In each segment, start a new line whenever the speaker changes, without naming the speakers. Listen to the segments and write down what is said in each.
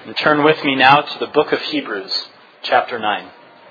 And turn with me now to the book of Hebrews, chapter 9.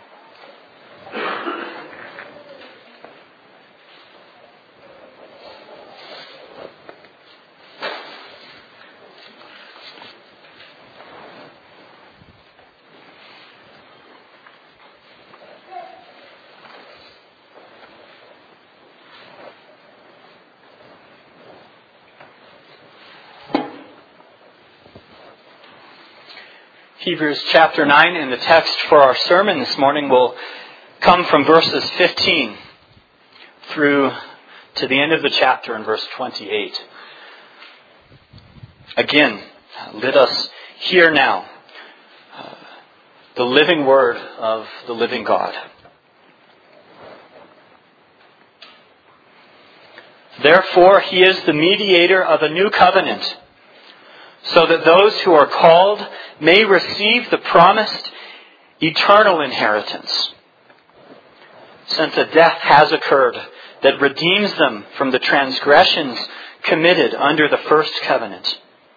Hebrews chapter 9, and the text for our sermon this morning will come from verses 15 through to the end of the chapter in verse 28. Again, let us hear now the living word of the living God. Therefore, he is the mediator of a new covenant, so that those who are called may receive the promised eternal inheritance, since a death has occurred that redeems them from the transgressions committed under the first covenant.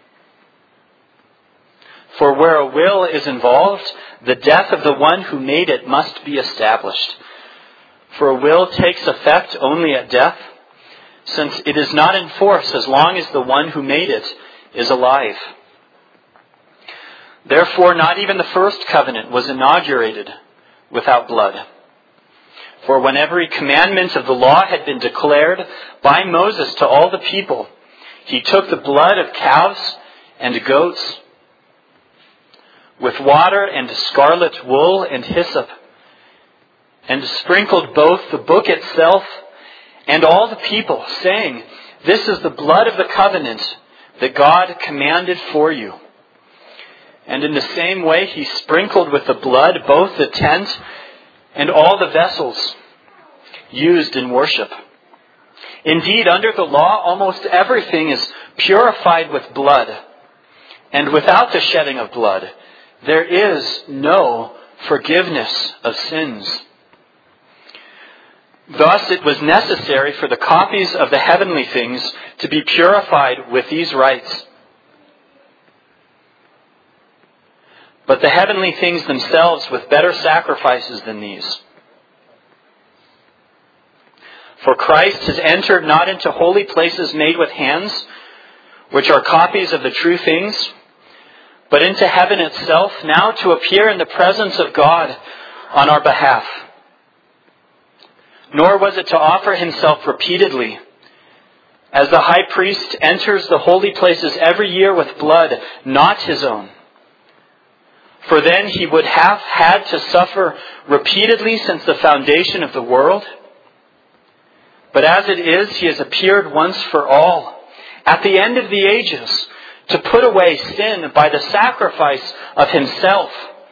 For where a will is involved, the death of the one who made it must be established. For a will takes effect only at death, since it is not in force as long as the one who made it is alive. Therefore, not even the first covenant was inaugurated without blood. For when every commandment of the law had been declared by Moses to all the people, he took the blood of calves and goats with water and scarlet wool and hyssop, and sprinkled both the book itself and all the people, saying, "This is the blood of the covenant that God commanded for you." And in the same way he sprinkled with the blood both the tent and all the vessels used in worship. Indeed, under the law, almost everything is purified with blood, and without the shedding of blood, there is no forgiveness of sins. Thus it was necessary for the copies of the heavenly things to be purified with these rites. But the heavenly things themselves with better sacrifices than these. For Christ has entered not into holy places made with hands, which are copies of the true things, but into heaven itself, now to appear in the presence of God on our behalf. Nor was it to offer himself repeatedly, as the high priest enters the holy places every year with blood, not his own. For then he would have had to suffer repeatedly since the foundation of the world. But as it is, he has appeared once for all, at the end of the ages, to put away sin by the sacrifice of himself.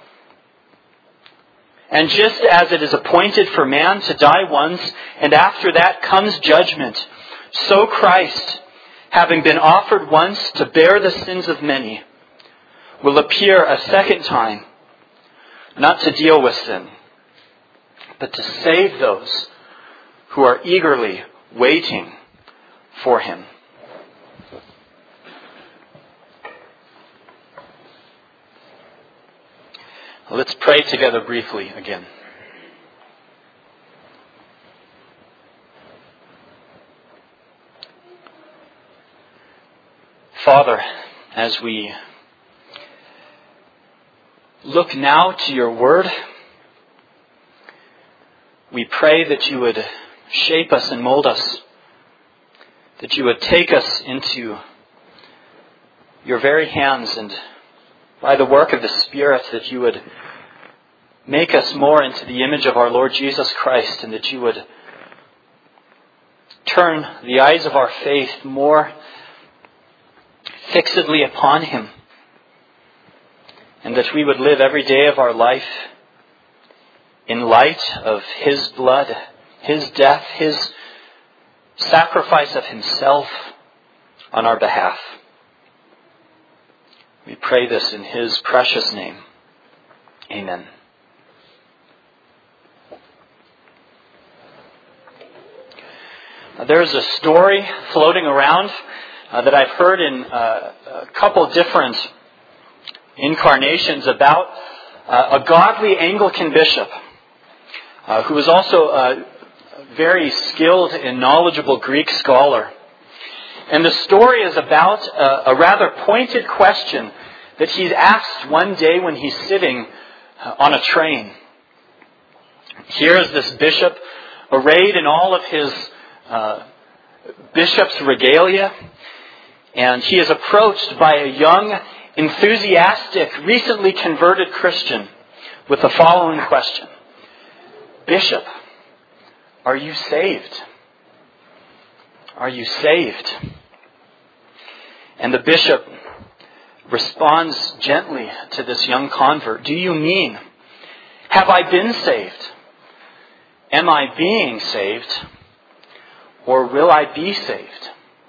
And just as it is appointed for man to die once, and after that comes judgment, so Christ, having been offered once to bear the sins of many, will appear a second time, not to deal with sin, but to save those who are eagerly waiting for him. Let's pray together briefly again. Father, as we look now to your word, we pray that you would shape us and mold us, that you would take us into your very hands, and by the work of the Spirit, that you would make us more into the image of our Lord Jesus Christ, and that you would turn the eyes of our faith more fixedly upon him, and that we would live every day of our life in light of his blood, his death, his sacrifice of himself on our behalf. We pray this in his precious name. Amen. There's a story floating around that I've heard in a couple different incarnations about a godly Anglican bishop who was also a very skilled and knowledgeable Greek scholar. And the story is about a rather pointed question that he's asked one day when he's sitting on a train. Here is this bishop arrayed in all of his bishop's regalia, and he is approached by a young, enthusiastic, recently converted Christian with the following question: "Bishop, are you saved? Are you saved?" And the bishop responds gently to this young convert. "Do you mean, have I been saved? Am I being saved? Or will I be saved?"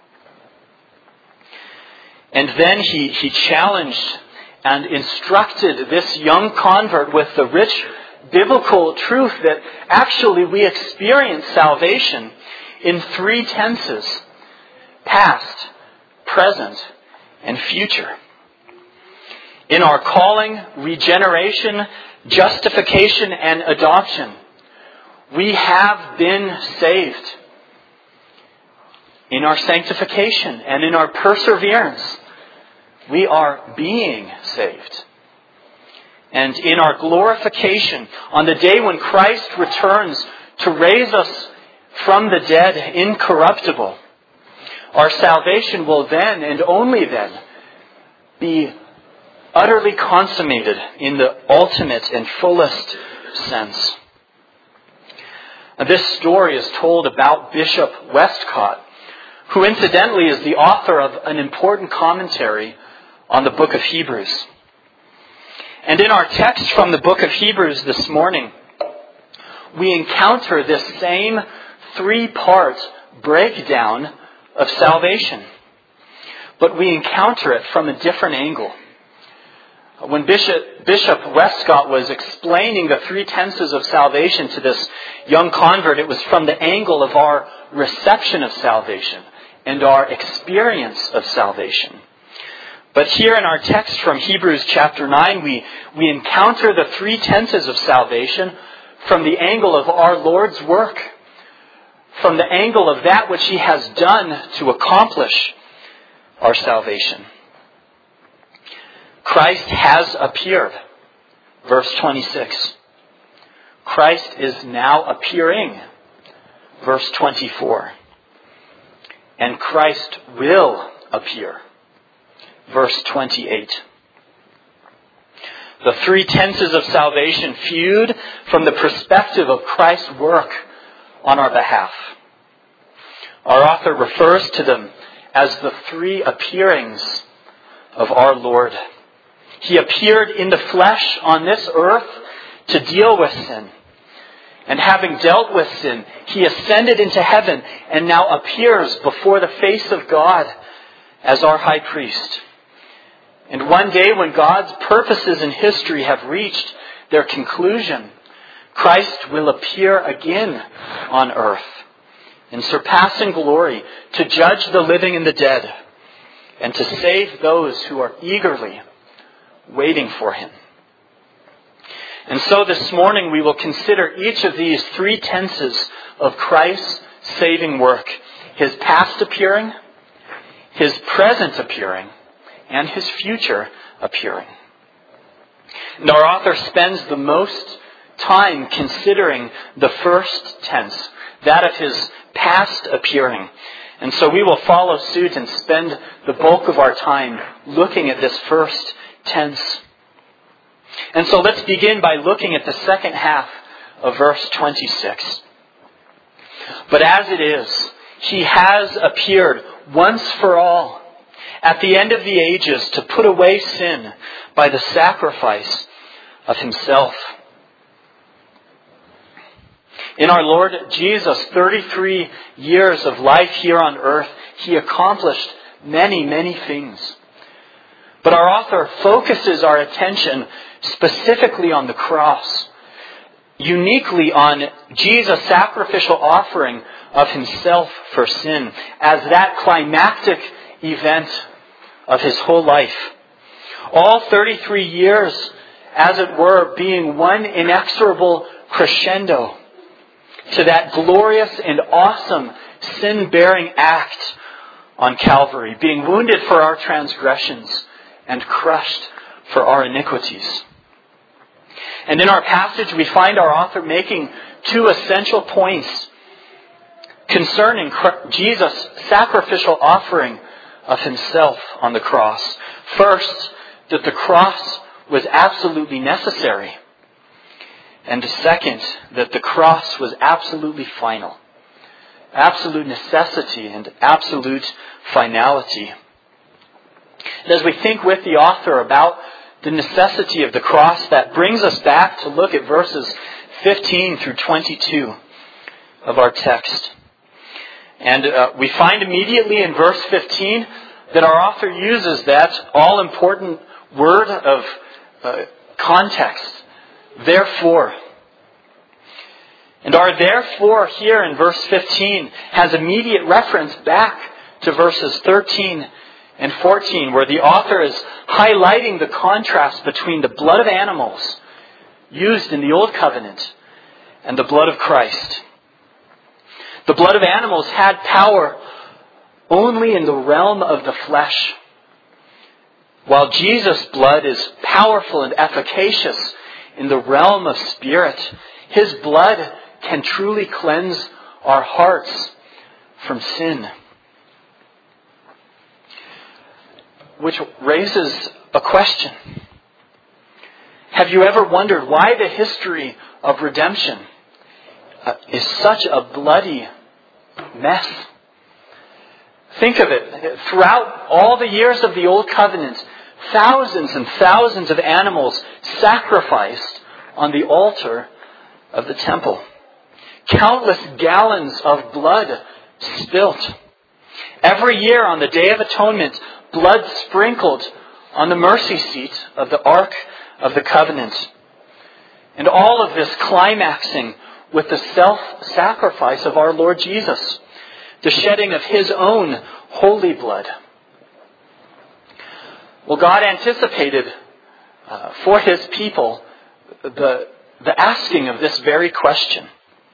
And then he challenged and instructed this young convert with the rich biblical truth that actually we experience salvation in 3 tenses: past, present, and future. In our calling, regeneration, justification, and adoption, we have been saved. In our sanctification and in our perseverance, we are being saved. And in our glorification, on the day when Christ returns to raise us from the dead incorruptible, our salvation will then, and only then, be utterly consummated in the ultimate and fullest sense. Now, this story is told about Bishop Westcott, who incidentally is the author of an important commentary on the book of Hebrews. And in our text from the book of Hebrews this morning, we encounter this same 3-part breakdown of salvation. But we encounter it from a different angle. When Bishop Westcott was explaining the 3 tenses of salvation to this young convert, it was from the angle of our reception of salvation and our experience of salvation. But here in our text from Hebrews chapter 9, we encounter the 3 tenses of salvation from the angle of our Lord's work, from the angle of that which He has done to accomplish our salvation. Christ has appeared. Verse 26. Christ is now appearing. Verse 24. And Christ will appear. Verse 28. The 3 tenses of salvation viewed from the perspective of Christ's work on our behalf. Our author refers to them as the 3 appearings of our Lord. He appeared in the flesh on this earth to deal with sin. And having dealt with sin, He ascended into heaven and now appears before the face of God as our high priest. And one day when God's purposes in history have reached their conclusion, Christ will appear again on earth in surpassing glory to judge the living and the dead and to save those who are eagerly waiting for Him. And so this morning we will consider each of these 3 tenses of Christ's saving work: His past appearing, His present appearing, and His future appearing. And our author spends the most time considering the first tense, that of His past appearing. And so we will follow suit and spend the bulk of our time looking at this first tense. And so let's begin by looking at the second half of verse 26. But as it is, He has appeared once for all at the end of the ages to put away sin by the sacrifice of Himself. In our Lord Jesus' 33 years of life here on earth, He accomplished many, many things. But our author focuses our attention specifically on the cross, uniquely on Jesus' sacrificial offering of Himself for sin as that climactic event of His whole life. All 33 years, as it were, being one inexorable crescendo to that glorious and awesome sin-bearing act on Calvary, being wounded for our transgressions and crushed for our iniquities. And in our passage, we find our author making two essential points concerning Jesus' sacrificial offering of himself on the cross. First, that the cross was absolutely necessary. And second, that the cross was absolutely final. Absolute necessity and absolute finality. And as we think with the author about the necessity of the cross, that brings us back to look at verses 15 through 22 of our text. And we find immediately in verse 15 that our author uses that all-important word of context, therefore. And our therefore here in verse 15 has immediate reference back to verses 13 and 14, where the author is highlighting the contrast between the blood of animals used in the Old Covenant and the blood of Christ. The blood of animals had power only in the realm of the flesh, while Jesus' blood is powerful and efficacious in the realm of spirit. His blood can truly cleanse our hearts from sin. Which raises a question. Have you ever wondered why the history of redemption is such a bloody mess? Think of it. Throughout all the years of the Old Covenant, thousands and thousands of animals sacrificed on the altar of the temple. Countless gallons of blood spilt. Every year on the Day of Atonement, blood sprinkled on the mercy seat of the Ark of the Covenant. And all of this climaxing with the self-sacrifice of our Lord Jesus, the shedding of His own holy blood. Well, God anticipated for His people the asking of this very question.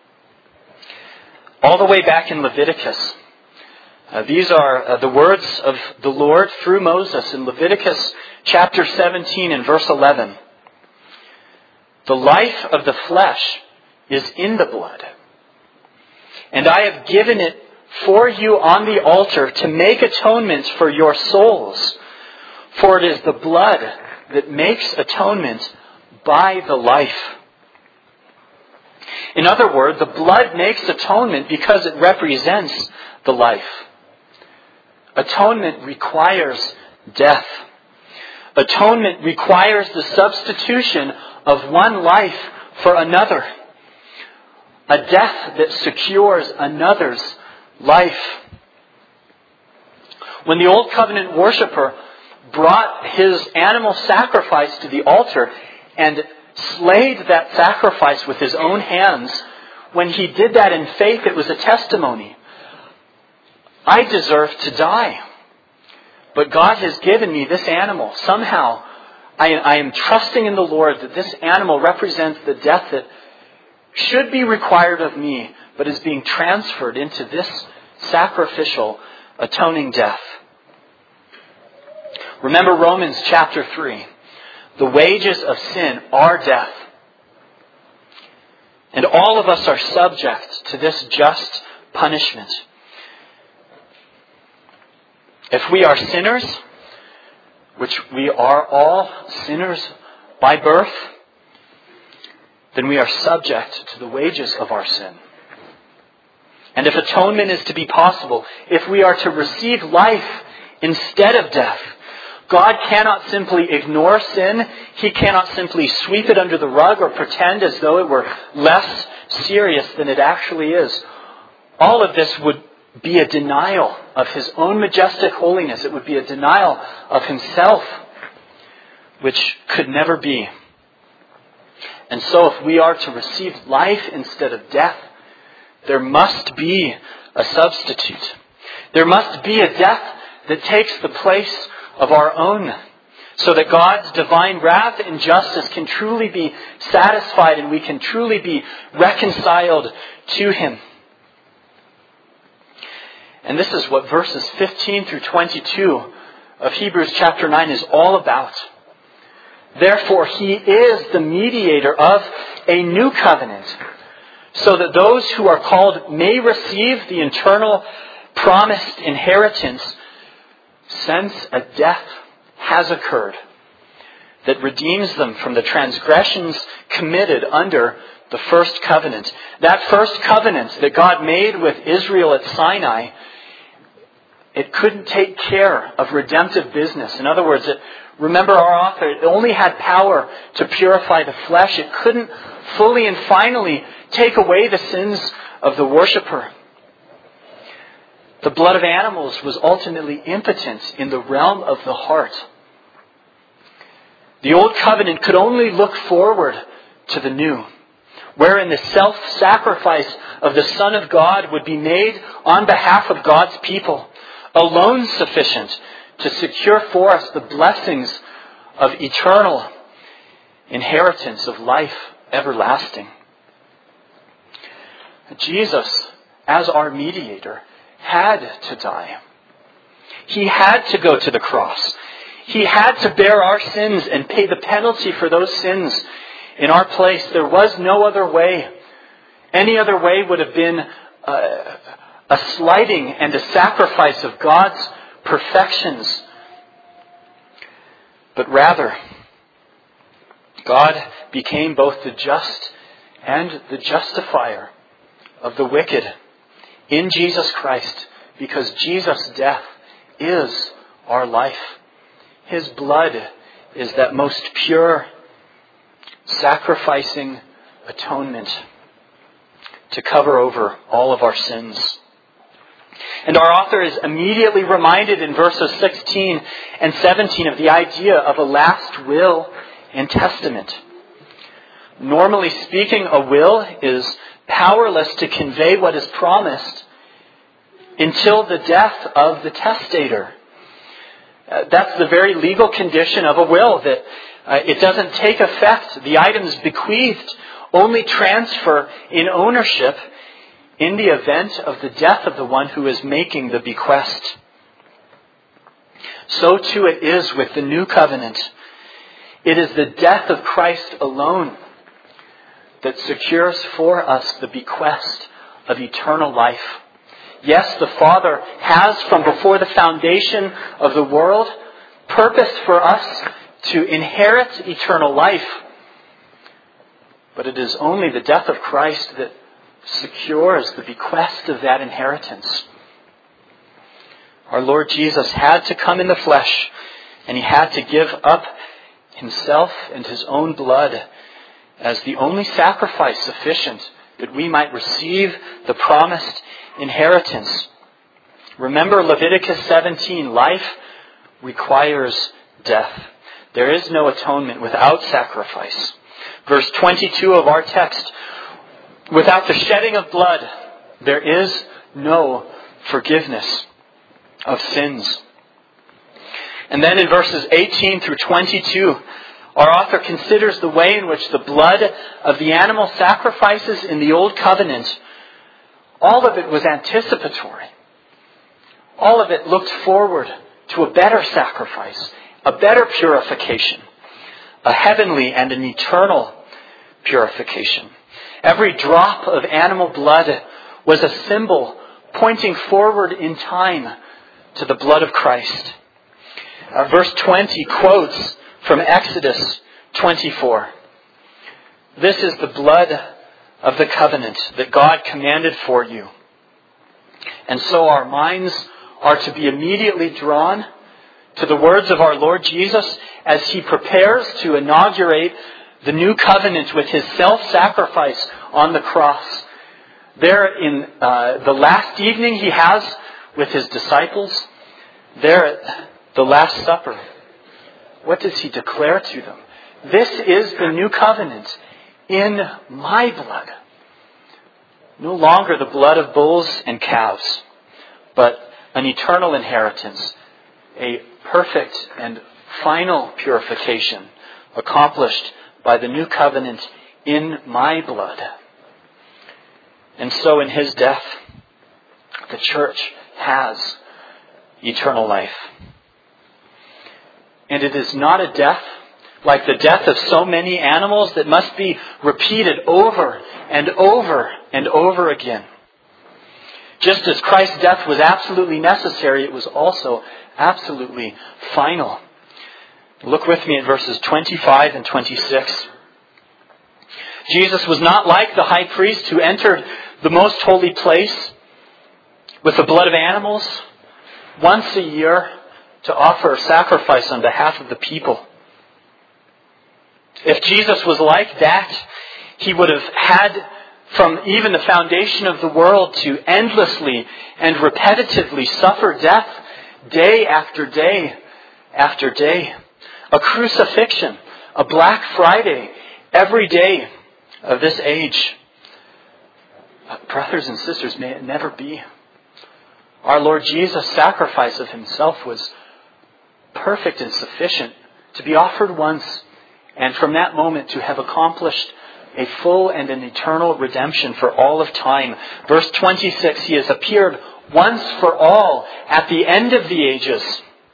All the way back in Leviticus. These are the words of the Lord through Moses in Leviticus chapter 17 and verse 11. The life of the flesh is in the blood, and I have given it for you on the altar to make atonement for your souls. For it is the blood that makes atonement by the life. In other words, the blood makes atonement because it represents the life. Atonement requires death. Atonement requires the substitution of one life for another. A death that secures another's life. When the Old Covenant worshiper brought his animal sacrifice to the altar and slayed that sacrifice with his own hands, when he did that in faith, it was a testimony. I deserve to die, but God has given me this animal. Somehow, I am trusting in the Lord that this animal represents the death that should be required of me, but is being transferred into this sacrificial, atoning death. Remember Romans chapter 3. The wages of sin are death. And all of us are subject to this just punishment. If we are sinners, which we are all sinners by birth, then we are subject to the wages of our sin. And if atonement is to be possible, if we are to receive life instead of death, God cannot simply ignore sin. He cannot simply sweep it under the rug or pretend as though it were less serious than it actually is. All of this would be a denial of His own majestic holiness. It would be a denial of Himself, which could never be. And so if we are to receive life instead of death, there must be a substitute. There must be a death that takes the place of our own. so that God's divine wrath and justice can truly be satisfied and we can truly be reconciled to Him. And this is what verses 15 through 22 of Hebrews chapter 9 is all about. Therefore, He is the mediator of a new covenant, so that those who are called may receive the eternal promised inheritance, since a death has occurred that redeems them from the transgressions committed under the first covenant. That first covenant that God made with Israel at Sinai, it couldn't take care of redemptive business. In other words, remember our author, it only had power to purify the flesh. It couldn't fully and finally take away the sins of the worshiper. The blood of animals was ultimately impotent in the realm of the heart. The old covenant could only look forward to the new, wherein the self-sacrifice of the Son of God would be made on behalf of God's people, alone sufficient to secure for us the blessings of eternal inheritance of life everlasting. Jesus, as our mediator, had to die. He had to go to the cross. He had to bear our sins and pay the penalty for those sins in our place. There was no other way. Any other way would have been a slighting and a sacrifice of God's perfections. But rather, God became both the just and the justifier of the wicked in Jesus Christ, because Jesus' death is our life. His blood is that most pure, sacrificing atonement to cover over all of our sins. And our author is immediately reminded in verses 16 and 17 of the idea of a last will and testament. Normally speaking, a will is powerless to convey what is promised until the death of the testator. That's the very legal condition of a will, that it doesn't take effect. The items bequeathed only transfer in ownership in the event of the death of the one who is making the bequest. So too it is with the new covenant. It is the death of Christ alone that secures for us the bequest of eternal life. Yes, the Father has, from before the foundation of the world, purposed for us to inherit eternal life. But it is only the death of Christ that secures the bequest of that inheritance. Our Lord Jesus had to come in the flesh, and He had to give up Himself and His own blood as the only sacrifice sufficient that we might receive the promised inheritance. Remember Leviticus 17, life requires death. There is no atonement without sacrifice. Verse 22 of our text, without the shedding of blood, there is no forgiveness of sins. And then in verses 18 through 22, our author considers the way in which the blood of the animal sacrifices in the Old Covenant, all of it was anticipatory. All of it looked forward to a better sacrifice, a better purification, a heavenly and an eternal purification. Every drop of animal blood was a symbol pointing forward in time to the blood of Christ. Verse 20 quotes from Exodus 24. This is the blood of the covenant that God commanded for you. And so our minds are to be immediately drawn to the words of our Lord Jesus as He prepares to inaugurate the new covenant with His self-sacrifice on the cross. There in the last evening He has with His disciples, there at the Last Supper, what does He declare to them? This is the new covenant in my blood. No longer the blood of bulls and calves, but an eternal inheritance, a perfect and final purification accomplished by the new covenant in my blood. And so in his death, the church has eternal life. And it is not a death like the death of so many animals that must be repeated over and over and over again. Just as Christ's death was absolutely necessary, it was also absolutely final. Look with me at verses 25 and 26. Jesus was not like the high priest who entered the most holy place with the blood of animals once a year to offer sacrifice on behalf of the people. If Jesus was like that, he would have had from even the foundation of the world to endlessly and repetitively suffer death day after day after day. A crucifixion, a Black Friday, every day of this age. Brothers and sisters, may it never be. Our Lord Jesus' sacrifice of himself was perfect and sufficient to be offered once, and from that moment to have accomplished a full and an eternal redemption for all of time. Verse 26, he has appeared once for all at the end of the ages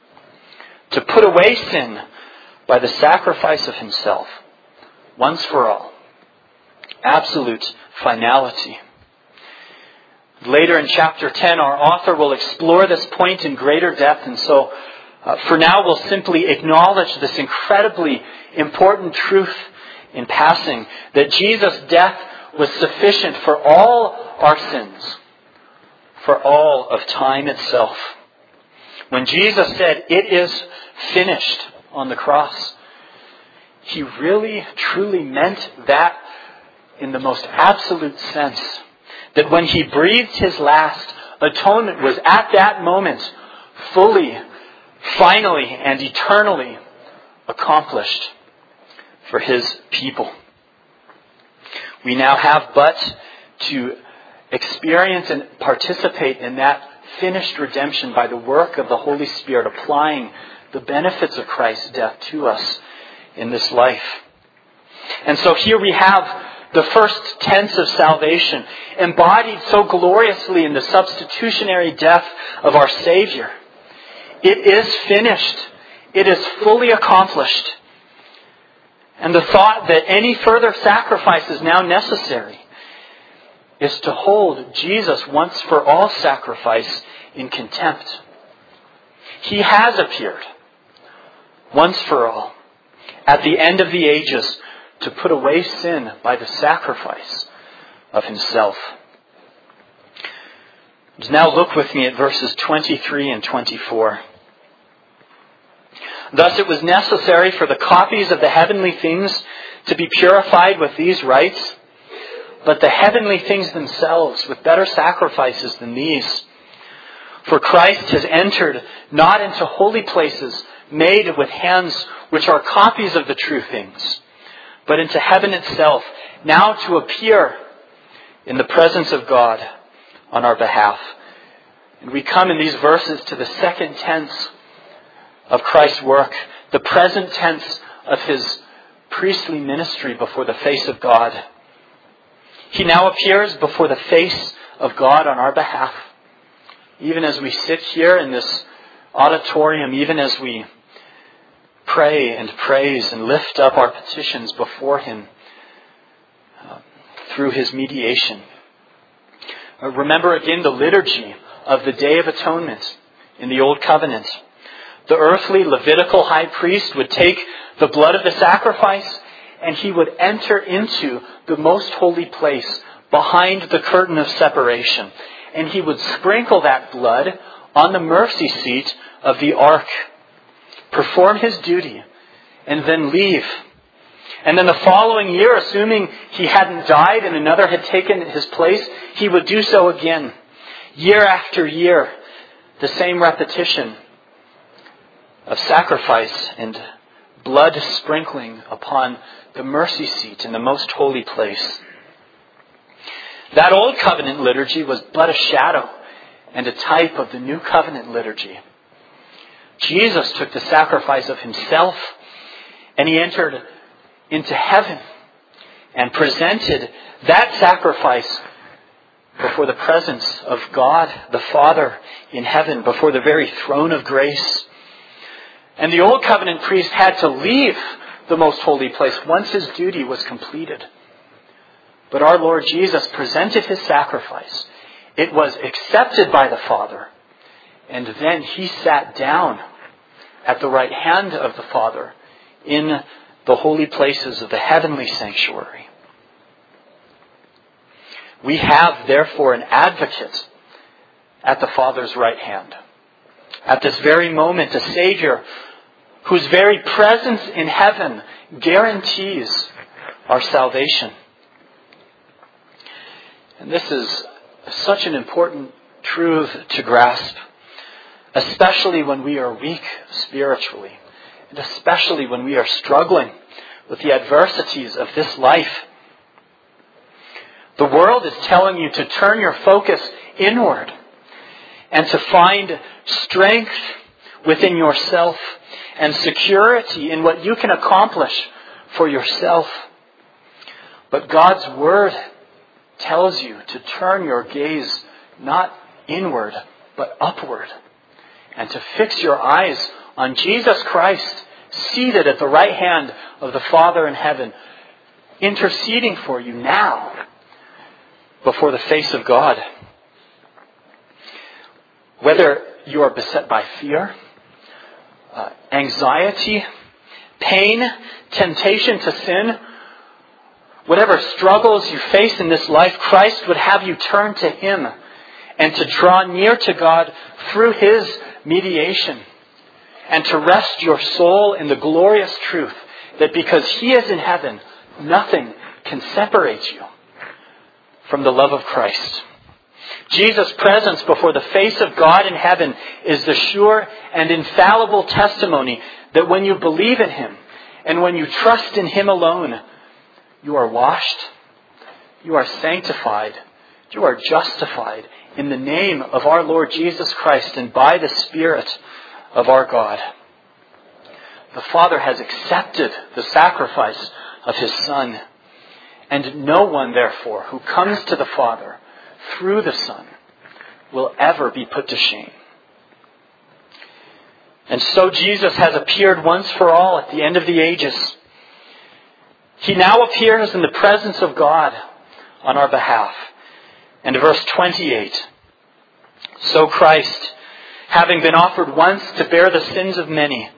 to put away sin by the sacrifice of himself. Once for all. Absolute finality. Later in chapter 10, our author will explore this point in greater depth, and so for now we'll simply acknowledge this incredibly important truth in passing, that Jesus' death was sufficient for all our sins, for all of time itself. When Jesus said, "It is finished," on the cross, he really, truly meant that in the most absolute sense. That when he breathed his last, atonement was at that moment fully, finally, and eternally accomplished for his people. We now have but to experience and participate in that finished redemption by the work of the Holy Spirit, applying the benefits of Christ's death to us in this life. And so here we have the first tense of salvation, embodied so gloriously in the substitutionary death of our Savior. It is finished. It is fully accomplished. And the thought that any further sacrifice is now necessary is to hold Jesus' once for all sacrifice in contempt. He has appeared once for all at the end of the ages to put away sin by the sacrifice of himself. Now look with me at verses 23 and 24. Thus it was necessary for the copies of the heavenly things to be purified with these rites, but the heavenly things themselves with better sacrifices than these. For Christ has entered not into holy places made with hands which are copies of the true things, but into heaven itself, now to appear in the presence of God on our behalf. And we come in these verses to the second tense of Christ's work, the present tense of his priestly ministry before the face of God. He now appears before the face of God on our behalf. Even as we sit here in this auditorium, even as we pray and praise and lift up our petitions before him through his mediation. Remember again the liturgy of the Day of Atonement in the Old Covenant. The earthly Levitical high priest would take the blood of the sacrifice and he would enter into the most holy place behind the curtain of separation. And he would sprinkle that blood on the mercy seat of the ark, perform his duty, and then leave. And then the following year, assuming he hadn't died and another had taken his place, he would do so again. Year after year, the same repetition of sacrifice and blood sprinkling upon the mercy seat in the most holy place. That old covenant liturgy was but a shadow and a type of the new covenant liturgy. Jesus took the sacrifice of himself, and he entered into heaven and presented that sacrifice before the presence of God the Father in heaven, before the very throne of grace. And the Old Covenant priest had to leave the most holy place once his duty was completed. But our Lord Jesus presented his sacrifice. It was accepted by the Father. And then he sat down at the right hand of the Father in the holy places of the heavenly sanctuary. We have, therefore, an advocate at the Father's right hand. At this very moment, a Savior whose very presence in heaven guarantees our salvation. And this is such an important truth to grasp, especially when we are weak spiritually, and especially when we are struggling with the adversities of this life. The world is telling you to turn your focus inward and to find strength within yourself and security in what you can accomplish for yourself. But God's Word tells you to turn your gaze not inward, but upward, and to fix your eyes on Jesus Christ, seated at the right hand of the Father in heaven, interceding for you now before the face of God. Whether you are beset by fear, anxiety, pain, temptation to sin, whatever struggles you face in this life, Christ would have you turn to Him and to draw near to God through His mediation, and to rest your soul in the glorious truth that because He is in heaven, nothing can separate you from the love of Christ. Jesus' presence before the face of God in heaven is the sure and infallible testimony that when you believe in Him and when you trust in Him alone, you are washed, you are sanctified, you are justified in the name of our Lord Jesus Christ and by the Spirit of our God. The Father has accepted the sacrifice of His Son, and no one, therefore, who comes to the Father through the Son will ever be put to shame. And so Jesus has appeared once for all at the end of the ages. He now appears in the presence of God on our behalf. And verse 28, so Christ, having been offered once to bear the sins of many,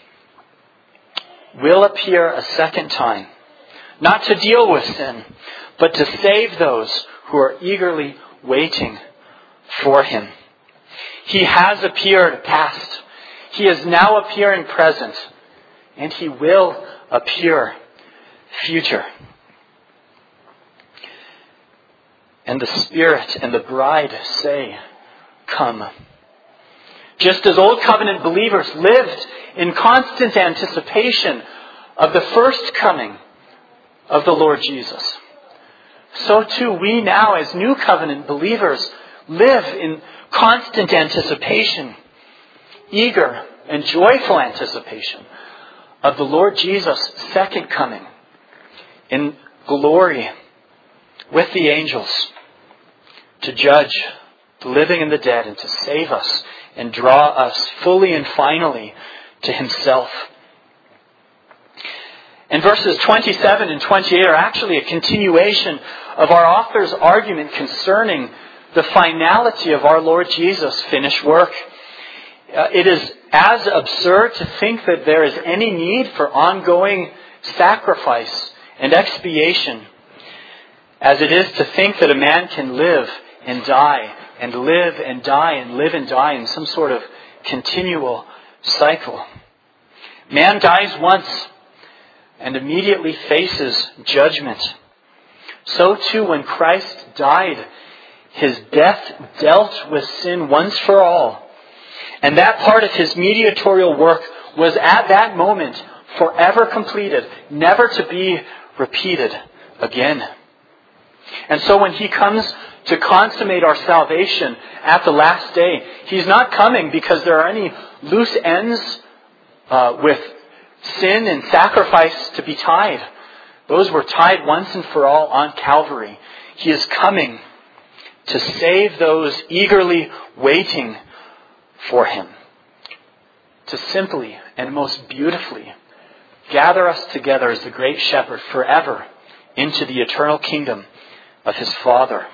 will appear a second time, not to deal with sin, but to save those who are eagerly waiting for Him. He has appeared past. He is now appearing present. And He will appear future. And the Spirit and the bride say, come. Just as Old Covenant believers lived in constant anticipation of the first coming of the Lord Jesus, so too we now as New Covenant believers live in constant anticipation, eager and joyful anticipation of the Lord Jesus' second coming in glory with the angels to judge the living and the dead and to save us and draw us fully and finally to Himself. And verses 27 and 28 are actually a continuation of our author's argument concerning the finality of our Lord Jesus' finished work. It is as absurd to think that there is any need for ongoing sacrifice and expiation as it is to think that a man can live and die and live and die and live and die in some sort of continual cycle. Man dies once and immediately faces judgment. So too, when Christ died, His death dealt with sin once for all. And that part of His mediatorial work was at that moment forever completed, never to be repeated again. And so when He comes to consummate our salvation at the last day, He's not coming because there are any loose ends with sin and sacrifice to be tied. Those were tied once and for all on Calvary. He is coming to save those eagerly waiting for Him. To simply and most beautifully gather us together as the great shepherd forever into the eternal kingdom of His Father.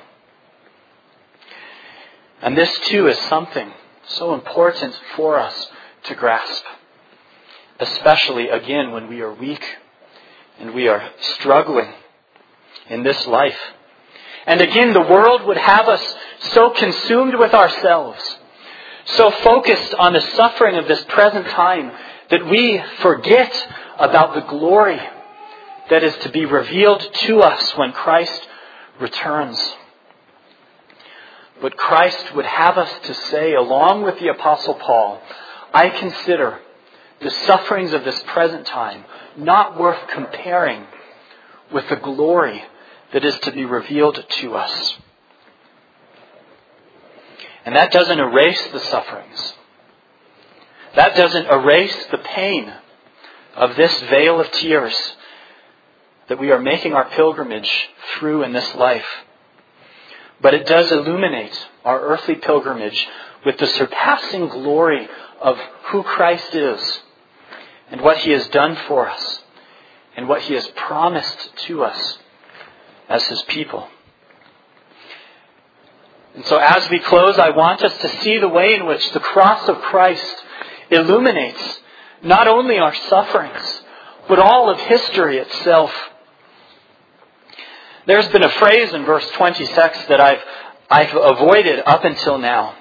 And this too is something so important for us to grasp. Especially again when we are weak and we are struggling in this life. And again, the world would have us so consumed with ourselves, so focused on the suffering of this present time, that we forget about the glory that is to be revealed to us when Christ returns. But Christ would have us to say, along with the Apostle Paul, I consider the sufferings of this present time not worth comparing with the glory that is to be revealed to us. And that doesn't erase the sufferings. That doesn't erase the pain of this vale of tears that we are making our pilgrimage through in this life. But it does illuminate our earthly pilgrimage with the surpassing glory of who Christ is and what He has done for us and what He has promised to us as His people. And so as we close, I want us to see the way in which the cross of Christ illuminates not only our sufferings, but all of history itself. There's been a phrase in verse 26 that I've avoided up until now.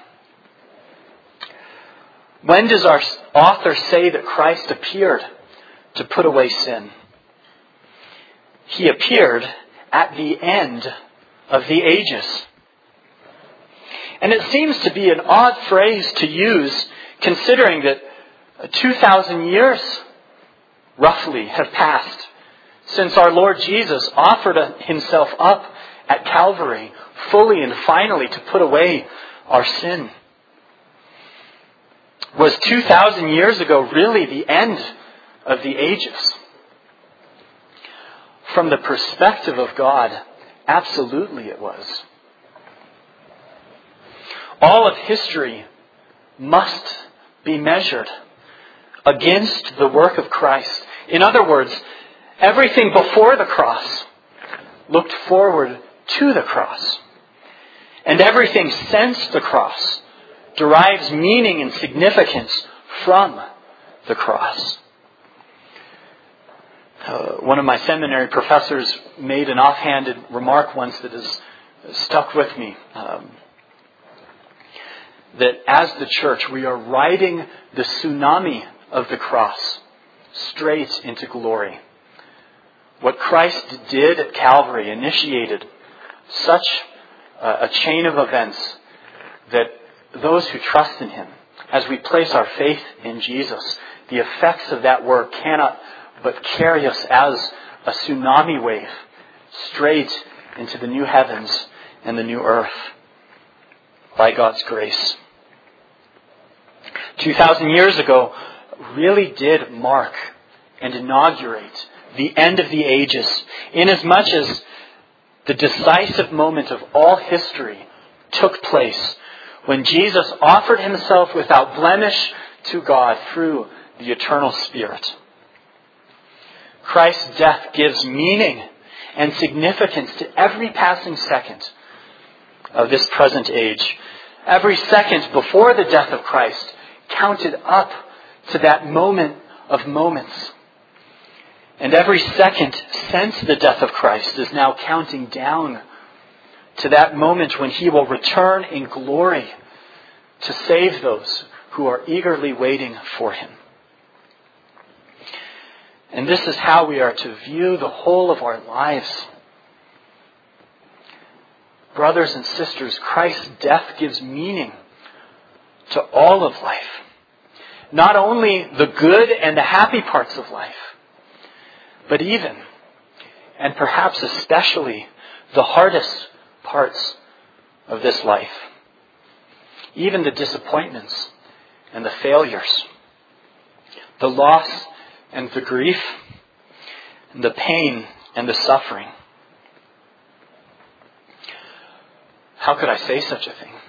When does our author say that Christ appeared to put away sin? He appeared at the end of the ages. And it seems to be an odd phrase to use, considering that 2,000 years roughly have passed since our Lord Jesus offered Himself up at Calvary fully and finally to put away our sin. Was 2,000 years ago really the end of the ages? From the perspective of God, absolutely it was. All of history must be measured against the work of Christ. In other words, everything before the cross looked forward to the cross. And everything since the cross derives meaning and significance from the cross. One of my seminary professors made an offhanded remark once that has stuck with me. That as the church, we are riding the tsunami of the cross straight into glory. What Christ did at Calvary initiated such a chain of events that those who trust in Him, as we place our faith in Jesus, the effects of that work cannot but carry us as a tsunami wave straight into the new heavens and the new earth by God's grace. 2,000 years ago really did mark and inaugurate the end of the ages, inasmuch as the decisive moment of all history took place when Jesus offered Himself without blemish to God through the eternal Spirit. Christ's death gives meaning and significance to every passing second of this present age. Every second before the death of Christ counted up to that moment of moments. And every second since the death of Christ is now counting down to that moment when He will return in glory to save those who are eagerly waiting for Him. And this is how we are to view the whole of our lives. Brothers and sisters, Christ's death gives meaning to all of life. Not only the good and the happy parts of life, but even, and perhaps especially, the hardest parts of this life. Even the disappointments and the failures, the loss and the grief, and the pain and the suffering. How could I say such a thing?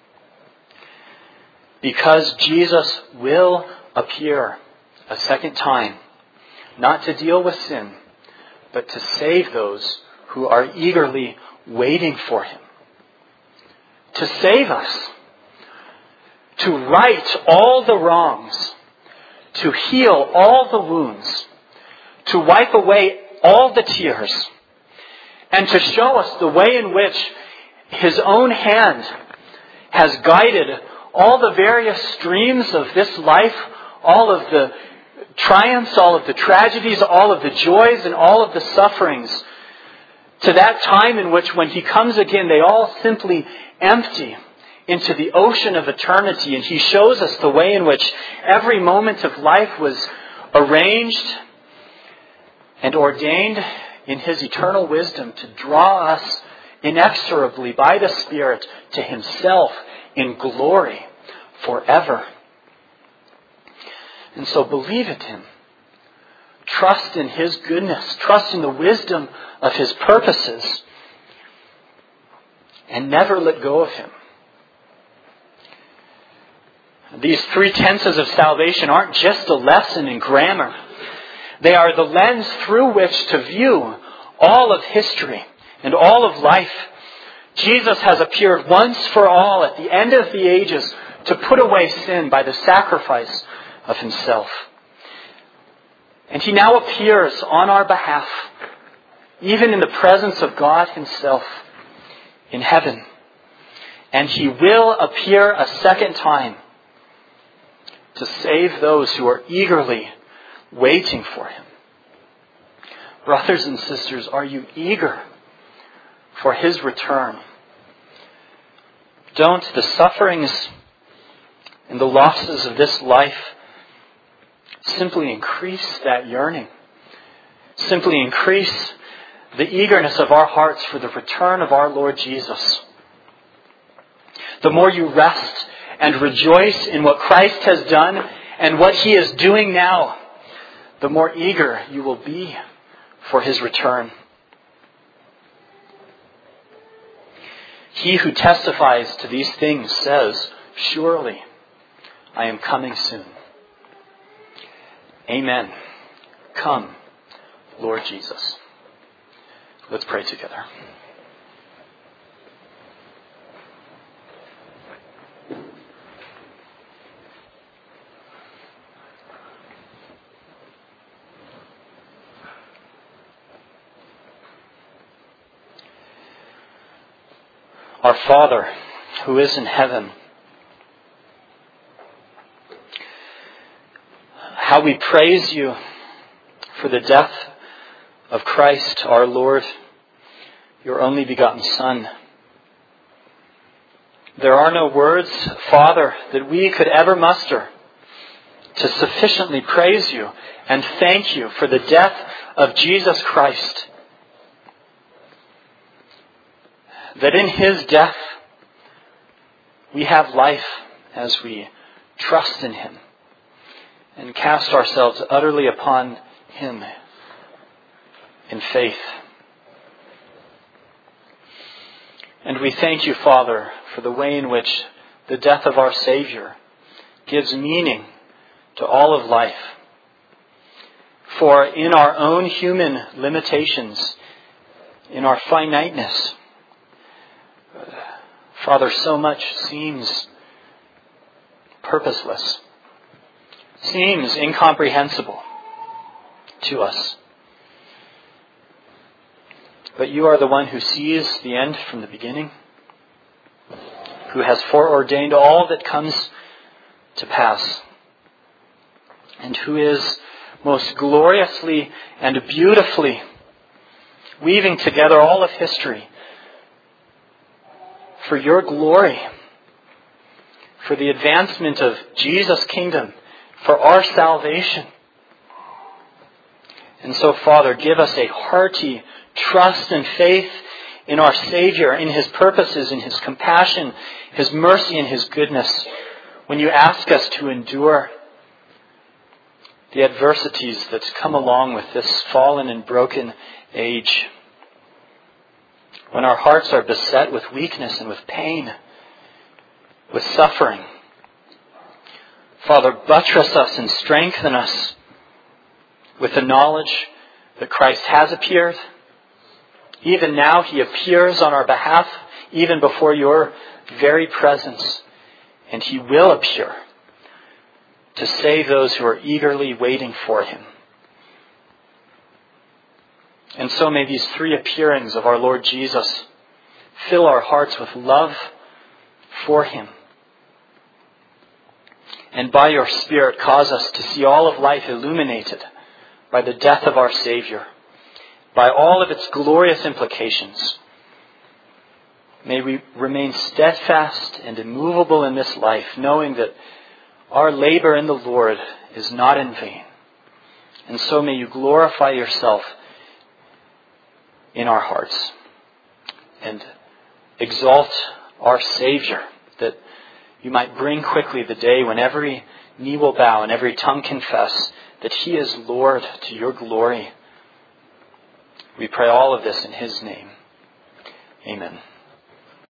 Because Jesus will appear a second time, not to deal with sin, but to save those who are eagerly waiting for Him. To save us. To right all the wrongs. To heal all the wounds. To wipe away all the tears. And to show us the way in which His own hand has guided all the various streams of this life, all of the triumphs, all of the tragedies, all of the joys, and all of the sufferings, to that time in which when He comes again, they all simply empty into the ocean of eternity. And He shows us the way in which every moment of life was arranged and ordained in His eternal wisdom to draw us inexorably by the Spirit to Himself in glory forever. And so believe in Him. Trust in His goodness. Trust in the wisdom of His purposes. And never let go of Him. These 3 tenses of salvation aren't just a lesson in grammar. They are the lens through which to view all of history and all of life. Jesus has appeared once for all at the end of the ages to put away sin by the sacrifice of Himself. And He now appears on our behalf, even in the presence of God Himself in heaven. And He will appear a second time to save those who are eagerly waiting for Him. Brothers and sisters, are you eager for His return? Don't the sufferings and the losses of this life simply increase that yearning? Simply increase the eagerness of our hearts for the return of our Lord Jesus? The more you rest and rejoice in what Christ has done and what He is doing now, the more eager you will be for His return. He who testifies to these things says, "Surely I am coming soon." Amen. Come, Lord Jesus. Let's pray together. Our Father, who is in heaven, how we praise You for the death of Christ our Lord, Your only begotten Son. There are no words, Father, that we could ever muster to sufficiently praise You and thank You for the death of Jesus Christ. That in His death we have life as we trust in Him and cast ourselves utterly upon Him in faith. And we thank You, Father, for the way in which the death of our Savior gives meaning to all of life. For in our own human limitations, in our finiteness, Father, so much seems purposeless, seems incomprehensible to us. But You are the one who sees the end from the beginning, who has foreordained all that comes to pass, and who is most gloriously and beautifully weaving together all of history for Your glory, for the advancement of Jesus' kingdom, for our salvation. And so, Father, give us a hearty trust and faith in our Savior, in His purposes, in His compassion, His mercy, and His goodness, when you ask us to endure the adversities that come along with this fallen and broken age, when our hearts are beset with weakness and with pain, with suffering. Father, buttress us and strengthen us with the knowledge that Christ has appeared. Even now He appears on our behalf, even before your very presence. And He will appear to save those who are eagerly waiting for Him. And so may these three appearings of our Lord Jesus fill our hearts with love for Him. And by your Spirit cause us to see all of life illuminated by the death of our Savior, by all of its glorious implications. May we remain steadfast and immovable in this life, knowing that our labor in the Lord is not in vain. And so may you glorify yourself in our hearts and exalt our Savior, that you might bring quickly the day when every knee will bow and every tongue confess that He is Lord to your glory. We pray all of this in His name. Amen.